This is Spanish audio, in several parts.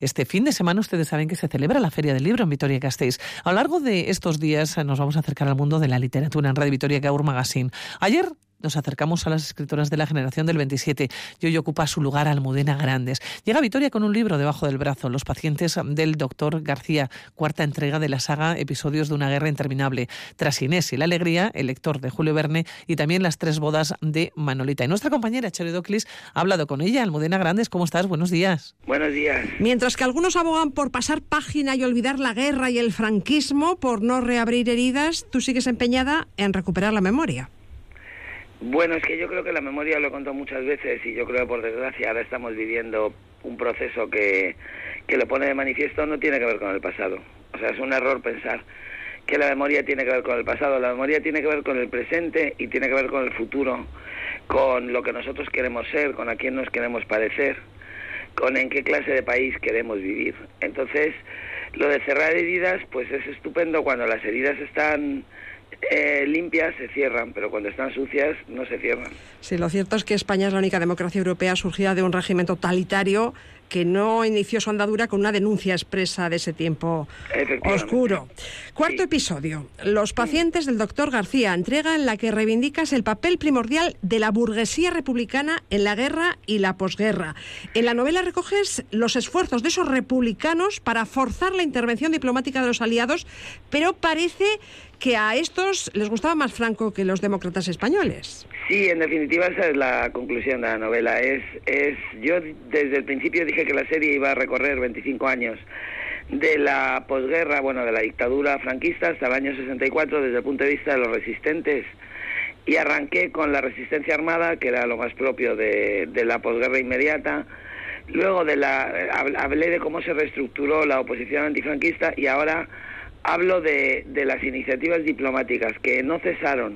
Este fin de semana ustedes saben que se celebra la Feria del Libro en Vitoria-Gasteiz. A lo largo de estos días nos vamos a acercar al mundo de la literatura en Radio Vitoria Gaur Magazine. Ayer nos acercamos a las escritoras de la generación del 27 y hoy ocupa su lugar Almudena Grandes. Llega a Vitoria con un libro debajo del brazo, Los pacientes del Dr. García, cuarta entrega de la saga Episodios de una guerra interminable. Tras Inés y la alegría, el lector de Julio Verne y también Las tres bodas de Manolita. Y nuestra compañera Chelo Doclis ha hablado con ella. Almudena Grandes, ¿cómo estás? Buenos días. Buenos días. Mientras que algunos abogan por pasar página y olvidar la guerra y el franquismo, por no reabrir heridas, tú sigues empeñada en recuperar la memoria. Bueno, es que yo creo que la memoria, lo he contado muchas veces, y yo creo que por desgracia ahora estamos viviendo un proceso que lo pone de manifiesto, no tiene que ver con el pasado. O sea, es un error pensar que la memoria tiene que ver con el pasado. La memoria tiene que ver con el presente y tiene que ver con el futuro, con lo que nosotros queremos ser, con a quién nos queremos parecer, con en qué clase de país queremos vivir. Entonces, lo de cerrar heridas, pues es estupendo cuando las heridas están limpias, se cierran, pero cuando están sucias no se cierran. Sí, lo cierto es que España es la única democracia europea surgida de un régimen totalitario que no inició su andadura con una denuncia expresa de ese tiempo oscuro. Cuarto episodio, Los pacientes del Dr. García, entrega en la que reivindicas el papel primordial de la burguesía republicana en la guerra y la posguerra. En la novela recoges los esfuerzos de esos republicanos para forzar la intervención diplomática de los aliados, pero parece que a estos les gustaba más Franco que los demócratas españoles. Sí, en definitiva esa es la conclusión de la novela. Yo desde el principio dije que la serie iba a recorrer 25 años de la posguerra, bueno, de la dictadura franquista hasta el año 64 desde el punto de vista de los resistentes, y arranqué con la resistencia armada, que era lo más propio de la posguerra inmediata. Luego hablé de cómo se reestructuró la oposición antifranquista y ahora hablo de las iniciativas diplomáticas que no cesaron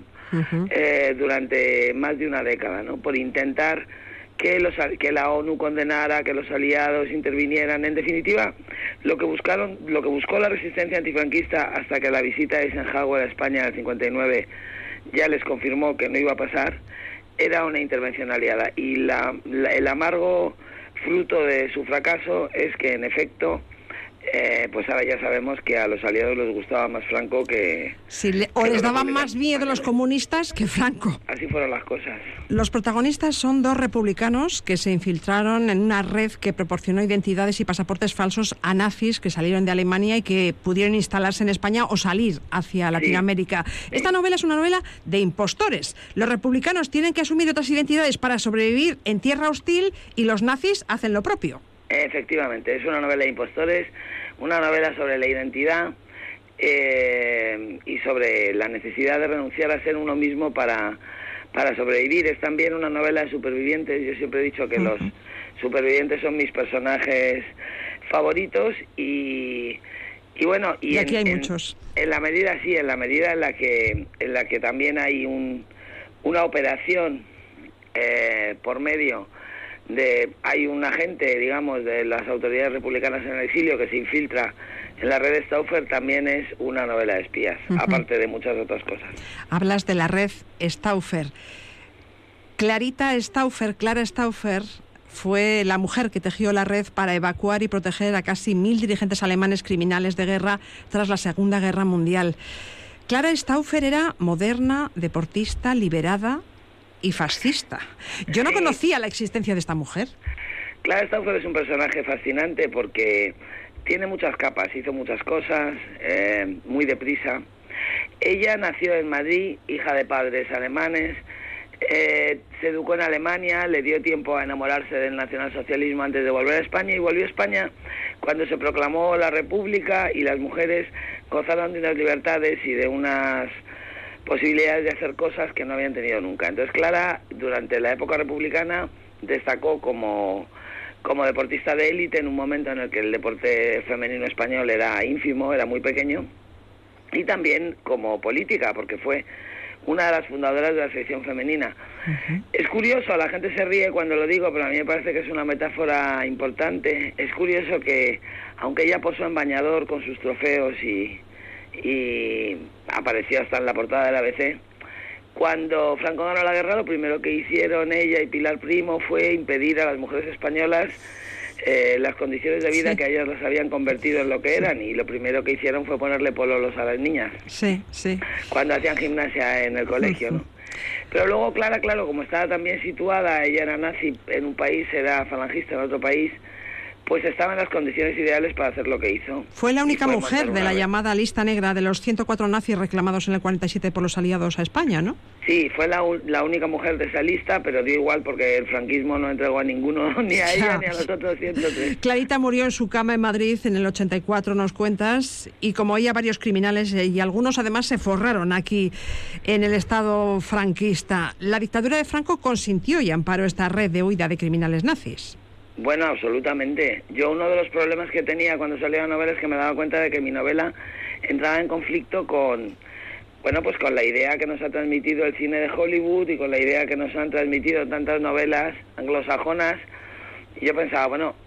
durante más de una década, ¿no? Por intentar que la ONU condenara, que los aliados intervinieran. En definitiva, lo que buscó la resistencia antifranquista hasta que la visita de Eisenhower a España en el 59 ya les confirmó que no iba a pasar, era una intervención aliada. Y el amargo fruto de su fracaso es que, en efecto, pues ahora ya sabemos que a los aliados les gustaba más Franco que... Sí, o les daban más miedo los comunistas que Franco. Así fueron las cosas. Los protagonistas son dos republicanos que se infiltraron en una red que proporcionó identidades y pasaportes falsos a nazis que salieron de Alemania y que pudieron instalarse en España o salir hacia Latinoamérica. Sí. Esta novela es una novela de impostores. Los republicanos tienen que asumir otras identidades para sobrevivir en tierra hostil y los nazis hacen lo propio. Efectivamente, es una novela de impostores, una novela sobre la identidad y sobre la necesidad de renunciar a ser uno mismo para sobrevivir. Es también una novela de supervivientes. Yo siempre he dicho que los supervivientes son mis personajes favoritos y bueno, y aquí hay muchos. En la medida en la que también hay una operación por medio hay un agente, digamos, de las autoridades republicanas en el exilio que se infiltra en la red Stauffer. También es una novela de espías, aparte de muchas otras cosas. Hablas de la red Stauffer. Clara Stauffer fue la mujer que tejió la red para evacuar y proteger a casi 1.000 dirigentes alemanes criminales de guerra tras la Segunda Guerra Mundial. Clara Stauffer era moderna, deportista, liberada y fascista. Yo no conocía la existencia de esta mujer. Clara Stauffer es un personaje fascinante porque tiene muchas capas, hizo muchas cosas, muy deprisa. Ella nació en Madrid, hija de padres alemanes, se educó en Alemania, le dio tiempo a enamorarse del nacionalsocialismo antes de volver a España, y volvió a España cuando se proclamó la República y las mujeres gozaron de unas libertades y de unas posibilidades de hacer cosas que no habían tenido nunca. Entonces Clara, durante la época republicana, destacó como deportista de élite en un momento en el que el deporte femenino español era ínfimo, era muy pequeño, y también como política, porque fue una de las fundadoras de la selección femenina. Es curioso, la gente se ríe cuando lo digo, pero a mí me parece que es una metáfora importante. Es curioso que, aunque ella posó en bañador con sus trofeos y apareció hasta en la portada del ABC, cuando Franco ganó la guerra, lo primero que hicieron ella y Pilar Primo fue impedir a las mujeres españolas las condiciones de vida que ellas las habían convertido en lo que eran, y lo primero que hicieron fue ponerle pololos a las niñas. Sí. Cuando hacían gimnasia en el colegio, ¿no? Pero luego Clara, claro, como estaba tan bien situada, ella era nazi en un país, era falangista en otro país, pues estaba en las condiciones ideales para hacer lo que hizo. Fue la única mujer de la llamada lista negra de los 104 nazis reclamados en el 47 por los aliados a España, ¿no? Sí, fue la única mujer de esa lista, pero dio igual porque el franquismo no entregó a ninguno, ni a ella ni a los otros 103. Clarita murió en su cama en Madrid en el 84, nos cuentas, y como ella, varios criminales y algunos además se forraron aquí en el Estado franquista. La dictadura de Franco consintió y amparó esta red de huida de criminales nazis. Bueno, absolutamente. Yo uno de los problemas que tenía cuando salía la novela es que me daba cuenta de que mi novela entraba en conflicto con la idea que nos ha transmitido el cine de Hollywood y con la idea que nos han transmitido tantas novelas anglosajonas. Y yo pensaba, bueno,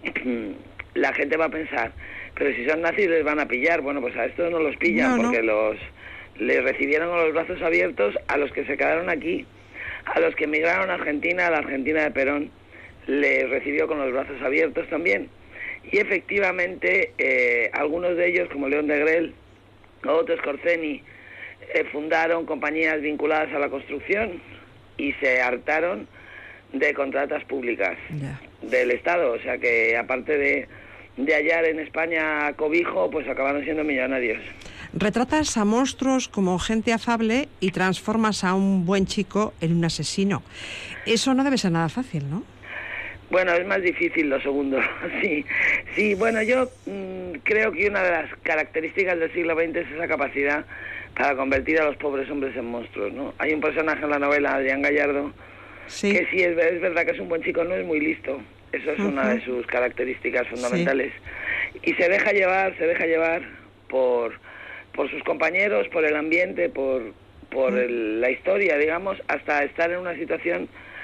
la gente va a pensar, pero si son nazis les van a pillar. Bueno, pues a estos no los pillan, porque les recibieron con los brazos abiertos a los que se quedaron aquí, a los que emigraron a Argentina, a la Argentina de Perón. Les recibió con los brazos abiertos también, y efectivamente algunos de ellos, como León de Grell o Otto Skorzeny, fundaron compañías vinculadas a la construcción y se hartaron de contratas públicas del Estado, o sea que aparte de hallar en España cobijo, pues acabaron siendo millonarios. Retratas a monstruos como gente afable y transformas a un buen chico en un asesino. Eso no debe ser nada fácil, ¿no? Bueno, es más difícil lo segundo, sí. Bueno, yo creo que una de las características del siglo XX es esa capacidad para convertir a los pobres hombres en monstruos, ¿no? Hay un personaje en la novela, Adrián Gallardo, que sí es verdad que es un buen chico, no es muy listo. Eso es una de sus características fundamentales. Y se deja llevar por sus compañeros, por el ambiente, por la historia, digamos, hasta estar en una situación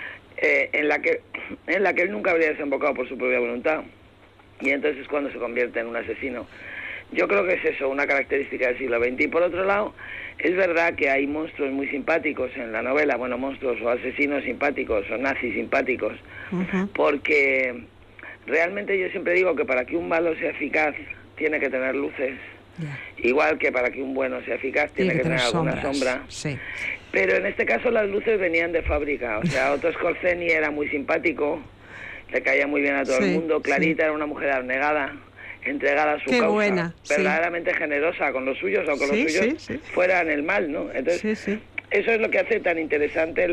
en la que él nunca habría desembocado por su propia voluntad, y entonces es cuando se convierte en un asesino. Yo creo que es eso, una característica del siglo XX. Y por otro lado, es verdad que hay monstruos muy simpáticos en la novela, bueno, monstruos o asesinos simpáticos o nazis simpáticos, porque realmente yo siempre digo que para que un malo sea eficaz tiene que tener luces, igual que para que un bueno sea eficaz tiene que tener alguna sombra. Sí. Pero en este caso las luces venían de fábrica, o sea, Otto Skorzeny era muy simpático, le caía muy bien a todo el mundo. Clarita era una mujer abnegada, entregada a su causa, verdaderamente generosa con los suyos, o con los suyos fueran el mal, ¿no? Entonces, eso es lo que hace tan interesante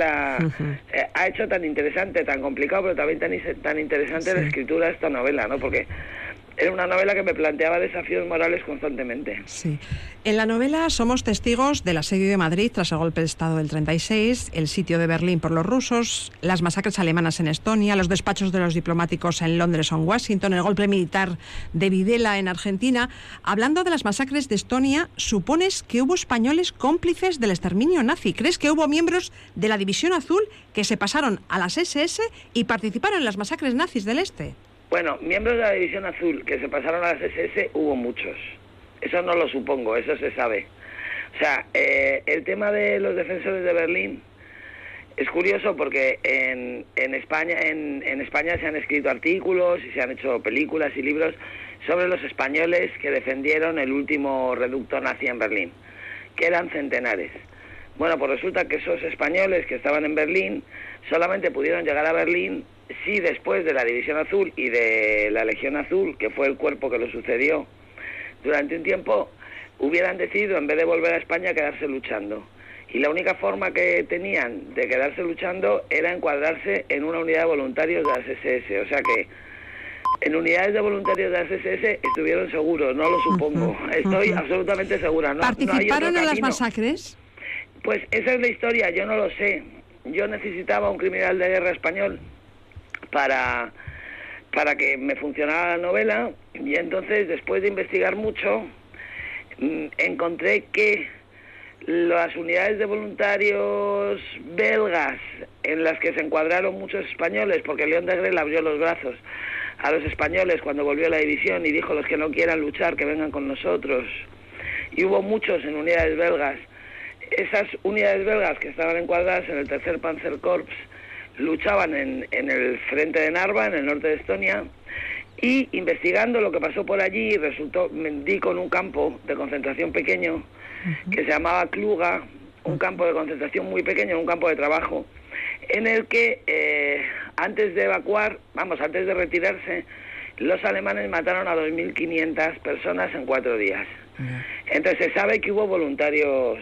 ha hecho tan interesante, tan complicado, pero también tan interesante la escritura de esta novela, ¿no? Porque era una novela que me planteaba desafíos morales constantemente. Sí. En la novela somos testigos del asedio de Madrid tras el golpe de Estado del 36, el sitio de Berlín por los rusos, las masacres alemanas en Estonia, los despachos de los diplomáticos en Londres o en Washington, el golpe militar de Videla en Argentina. Hablando de las masacres de Estonia, supones que hubo españoles cómplices del exterminio nazi. ¿Crees que hubo miembros de la División Azul que se pasaron a las SS y participaron en las masacres nazis del Este? Bueno, miembros de la División Azul que se pasaron a las SS hubo muchos. Eso no lo supongo, eso se sabe. O sea, el tema de los defensores de Berlín es curioso porque en España se han escrito artículos y se han hecho películas y libros sobre los españoles que defendieron el último reducto nazi en Berlín, que eran centenares. Bueno, pues resulta que esos españoles que estaban en Berlín solamente pudieron llegar a Berlín si después de la División Azul y de la Legión Azul, que fue el cuerpo que lo sucedió durante un tiempo, hubieran decidido, en vez de volver a España, quedarse luchando. Y la única forma que tenían de quedarse luchando era encuadrarse en una unidad de voluntarios de las SS. O sea que en unidades de voluntarios de las SS estuvieron seguros, no lo supongo. Estoy absolutamente segura. ¿Participaron en las masacres? Pues esa es la historia, yo no lo sé. Yo necesitaba un criminal de guerra español para que me funcionara la novela, y entonces, después de investigar mucho, encontré que las unidades de voluntarios belgas en las que se encuadraron muchos españoles, porque León de Grell abrió los brazos a los españoles cuando volvió a la división y dijo: los que no quieran luchar, que vengan con nosotros, y hubo muchos en unidades belgas. Esas unidades belgas que estaban encuadradas en el tercer Panzerkorps luchaban en el frente de Narva, en el norte de Estonia, Y investigando lo que pasó por allí, di con un campo de concentración pequeño que se llamaba Kluga, un campo de concentración muy pequeño, un campo de trabajo, en el que antes de evacuar, antes de retirarse, los alemanes mataron a 2.500 personas en 4 días. Entonces se sabe que hubo voluntarios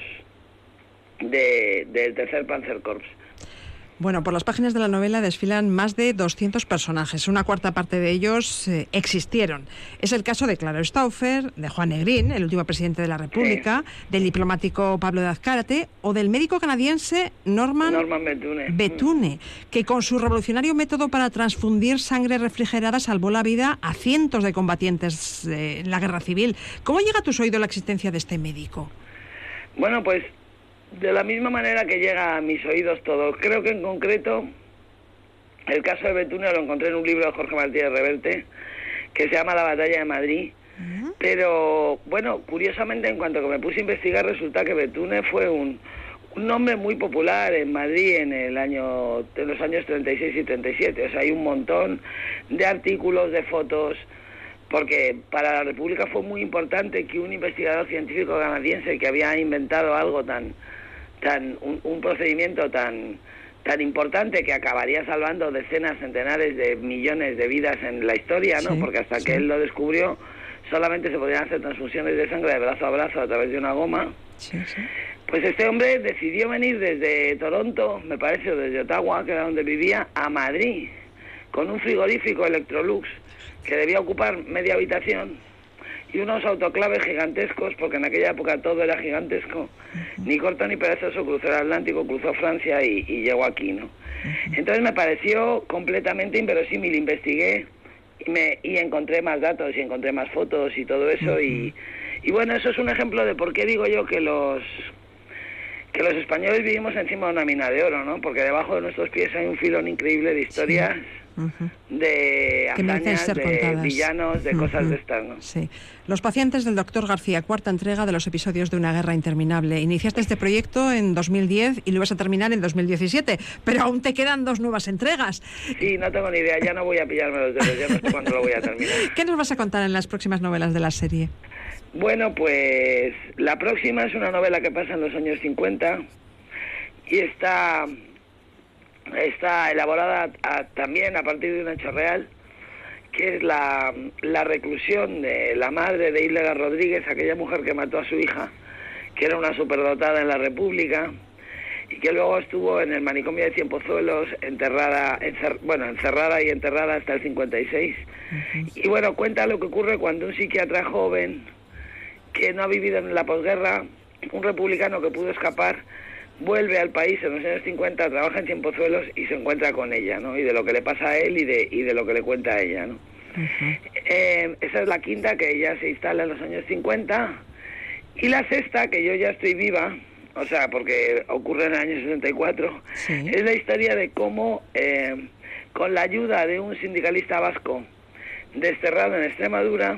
del Tercer Panzerkorps. Bueno, por las páginas de la novela desfilan más de 200 personajes. Una cuarta parte de ellos existieron. Es el caso de Claro Stauffer, de Juan Negrín, el último presidente de la República, del diplomático Pablo de Azcárate o del médico canadiense Norman Bethune, que con su revolucionario método para transfundir sangre refrigerada salvó la vida a cientos de combatientes en la guerra civil. ¿Cómo llega a tus oídos la existencia de este médico? Bueno, pues de la misma manera que llega a mis oídos todo. Creo que en concreto el caso de Bethune lo encontré en un libro de Jorge Martínez Reverte que se llama La batalla de Madrid, pero bueno, curiosamente en cuanto que me puse a investigar resulta que Bethune fue un nombre muy popular en Madrid en los años 36 y 37, o sea, hay un montón de artículos, de fotos, porque para la República fue muy importante que un investigador científico canadiense que había inventado algo un procedimiento tan importante que acabaría salvando decenas, centenares de millones de vidas en la historia, ¿no? Porque hasta que él lo descubrió solamente se podían hacer transfusiones de sangre de brazo a brazo a través de una goma. Pues este hombre decidió venir desde Toronto, me parece, o desde Ottawa, que era donde vivía, a Madrid, con un frigorífico Electrolux que debía ocupar media habitación y unos autoclaves gigantescos, porque en aquella época todo era gigantesco, ni corto ni perezoso, cruzó el Atlántico, cruzó Francia y llegó aquí, ¿no? Entonces me pareció completamente inverosímil, investigué y encontré más datos y encontré más fotos y todo eso, y bueno, eso es un ejemplo de por qué digo yo que los españoles vivimos encima de una mina de oro, ¿no? Porque debajo de nuestros pies hay un filón increíble de historias, de hazañas, de villanos, de cosas de estas, ¿no? Sí. Los pacientes del Dr. García, cuarta entrega de los episodios de una guerra interminable. Iniciaste este proyecto en 2010 y lo vas a terminar en 2017, pero aún te quedan 2 nuevas entregas. Sí, no tengo ni idea, ya no voy a pillarme los dedos, ya no sé cuándo lo voy a terminar. ¿Qué nos vas a contar en las próximas novelas de la serie? Bueno, pues la próxima es una novela que pasa en los años 50 y está elaborada también a partir de un hecho real, que es la reclusión de la madre de Hildegarda Rodríguez, aquella mujer que mató a su hija, que era una superdotada en la República, y que luego estuvo en el manicomio de Cienpozuelos, encerrada y enterrada hasta el 56. Y bueno, cuenta lo que ocurre cuando un psiquiatra joven, que no ha vivido en la posguerra, un republicano que pudo escapar, vuelve al país en los años 50, trabaja en Cienpozuelos y se encuentra con ella, ¿no? Y de lo que le pasa a él y de lo que le cuenta a ella, ¿no? Esa es la quinta, que ya se instala en los años 50. Y la sexta, que yo ya estoy viva, o sea, porque ocurre en el año 64, es la historia de cómo, con la ayuda de un sindicalista vasco desterrado en Extremadura,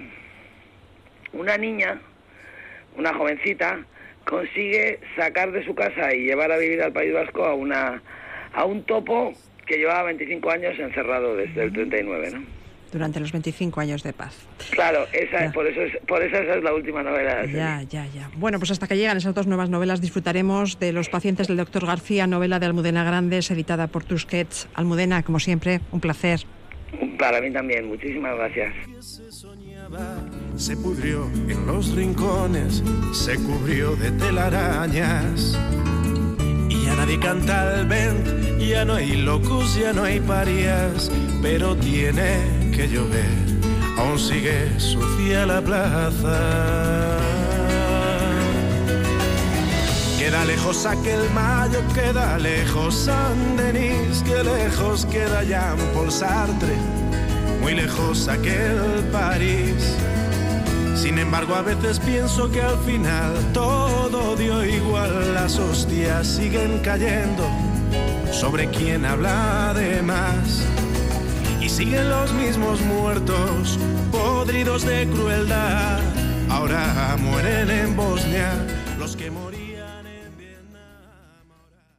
una niña, una jovencita, consigue sacar de su casa y llevar a vivir al País Vasco a un topo que llevaba 25 años encerrado desde el 39, ¿no? Durante los 25 años de paz. Claro, por eso esa es la última novela. Ya. Bueno, pues hasta que llegan esas 2 nuevas novelas disfrutaremos de Los pacientes del Dr. García, novela de Almudena Grandes, editada por Tusquets. Almudena, como siempre, un placer. Para mí también, muchísimas gracias. Se pudrió en los rincones, se cubrió de telarañas. Y ya nadie canta al vent, ya no hay locos, ya no hay parias. Pero tiene que llover, aún sigue sucia la plaza. Queda lejos aquel Mayo, queda lejos Saint-Denis, que lejos queda Jean-Paul Sartre, muy lejos aquel París. Sin embargo, a veces pienso que al final todo dio igual, las hostias siguen cayendo sobre quien habla de más. Y siguen los mismos muertos, podridos de crueldad. Ahora mueren en Bosnia los que morían.